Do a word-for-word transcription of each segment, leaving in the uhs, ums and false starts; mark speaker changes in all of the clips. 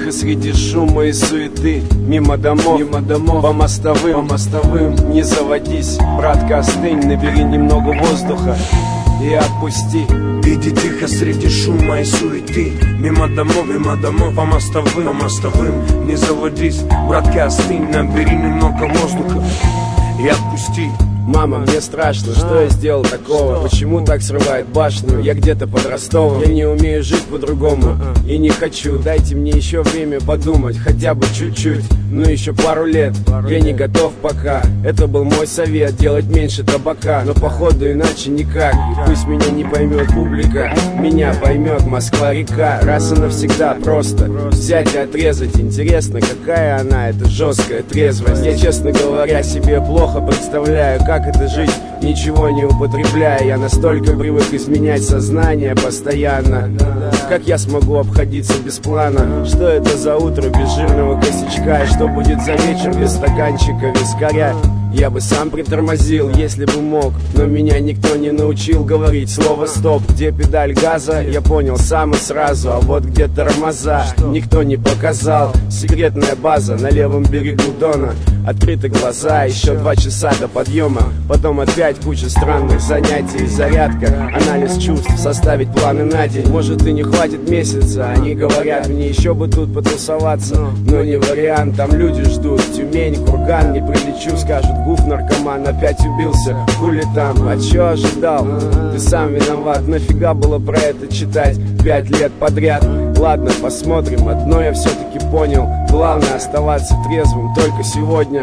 Speaker 1: тихо среди шума и суеты. Мимо домов, мимо домов, по мостовым, по мостовым. Не заводись, братка, остынь, набери немного воздуха и отпусти.
Speaker 2: Иди тихо среди шума и суеты. Мимо домов, мимо домов, по мостовым, по мостовым. Не заводись, братка, остынь, набери немного воздуха и отпусти.
Speaker 1: Мама, мне страшно, что я сделал такого? Почему так срывает башню? Я где-то под Ростовом. Я не умею жить по-другому и не хочу. Дайте мне еще время подумать, хотя бы чуть-чуть. Ну еще пару лет, я не готов пока. Это был мой совет, делать меньше табака. Но походу иначе никак. И пусть меня не поймет публика, меня поймет Москва-река. Раз и навсегда просто взять и отрезать. Интересно, какая она, эта жесткая трезвость. Я, честно говоря, себе плохо представляю, как это жить, ничего не употребляя. Я настолько привык изменять сознание постоянно. Как я смогу обходиться без плана? Что это за утро без жирного косячка? И что будет за вечер без стаканчика вискаря? Я бы сам притормозил, если бы мог, но меня никто не научил говорить слово «стоп». Где педаль газа, я понял сам и сразу, а вот где тормоза, никто не показал. Секретная база на левом берегу Дона. Открыты глаза, еще два часа до подъема. Потом опять куча странных занятий. Зарядка, анализ чувств, составить планы на день. Может и не хватит месяца, они говорят мне еще бы тут потусоваться. Но не вариант, там люди ждут. Тюмень, Курган, не прилечу, скажут: гуф, наркоман, опять убился. Хули там, а чё ожидал? Ты сам виноват, нафига было про это читать пять лет подряд? Ладно, посмотрим, одно я все-таки понял. Главное оставаться трезвым только сегодня.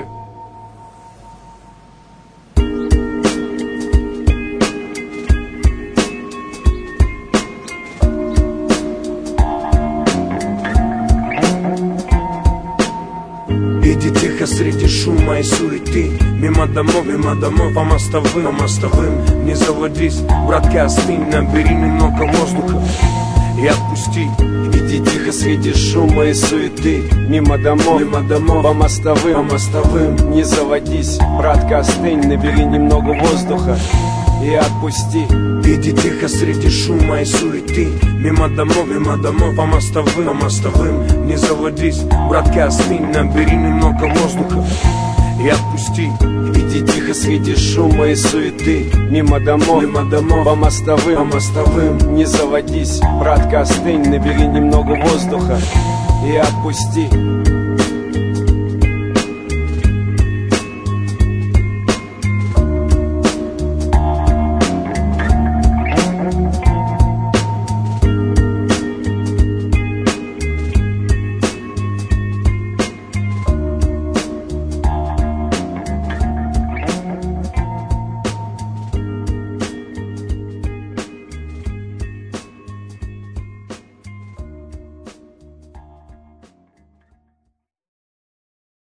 Speaker 2: Иди тихо среди шума и суеты. Мимо домов, мимо домов, по мостовым, по мостовым. Не заводись, братка, остынь, набери немного воздуха и отпусти.
Speaker 1: Иди тихо среди шума и суеты. Мимо домов, мимо домов, по мостовым, по мостовым. Не заводись, братка, остынь, набери немного воздуха и отпусти.
Speaker 2: Иди тихо среди шума и суеты. Мимо домов, мимо домов, по мостовым, по мостовым. Не заводись, братка, остынь, набери немного воздуха и отпусти.
Speaker 1: Иди тихо среди шума и суеты. Мимо домов, мимо домов, по мостовым, по мостовым. Не заводись, братка, остынь, набери немного воздуха и отпусти.